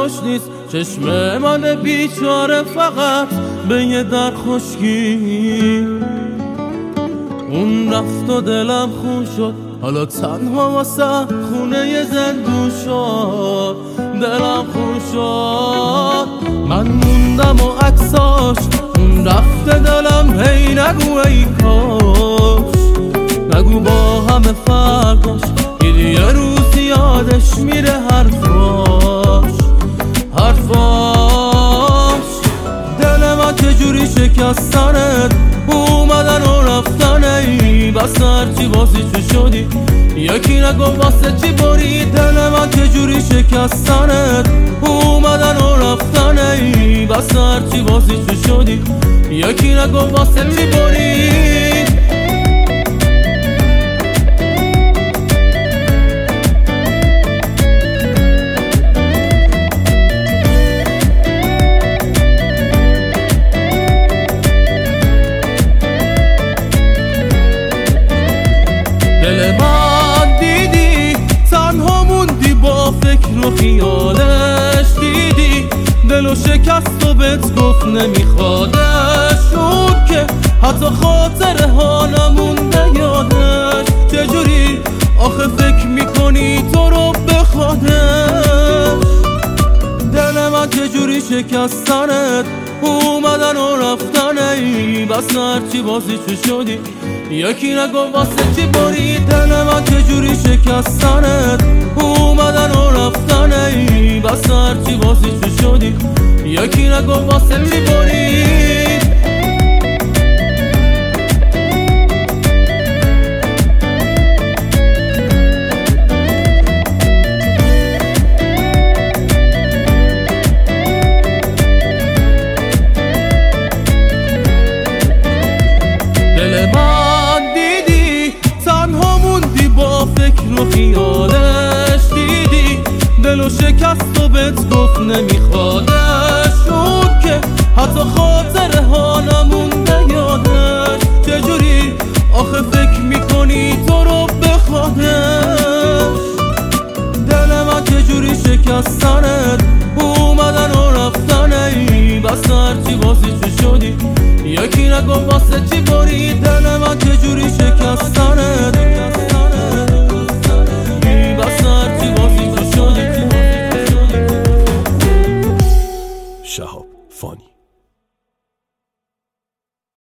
خوش نیست چشم من بیچاره فقط به یه در خشکی. اون رفت و دلم خون شد، حالا تنها واسه خونه زندون شد. دلم خون شد، من موندم و عکساش اون رفته دلم هی نگو ای کاش. نگو با همه فرقاش یه روز یادش میره حرفاش. دل من چجوری شکستنت اومدن و رفتن، ای بس هرچی بازی چو شدی یکی نگو واسه چی بری. دل من چجوری شکستنت اومدن و رفتن، ای بس هرچی بازی چو شدی یکی نگو واسه چی بری. دل من دیدی تنها موندی با فکر و خیالش، دیدی دلو شکست و بهت گفت نمیخوادش. اون که حتی خاطر ها نمونده یادش. چجوری آخه فکر میکنی تو رو بخوادش؟ دل من چجوری شکستنت اومدن و رفتن، ای بس هرچی بازی چو شدی یکی نگو واسه چی بری. دل من چجوری شکستنت اومدن و رفتن، ای بس هرچی بازی چو شدی یکی نگو واسه چی بری. فکر و خیالش، دیدی دلو شکست و بهت گفت نمیخوادش. اون که حتی خاطر ها نمونده یادش. چجوری آخه فکر میکنی تو رو بخوادش؟ دل من چجوری شکستنت اومدن و رفتن، ای بس هرچی بازی چو شدی یکی نگو واسه چی بری. دل من چجوری شکستنت شهاب فانی.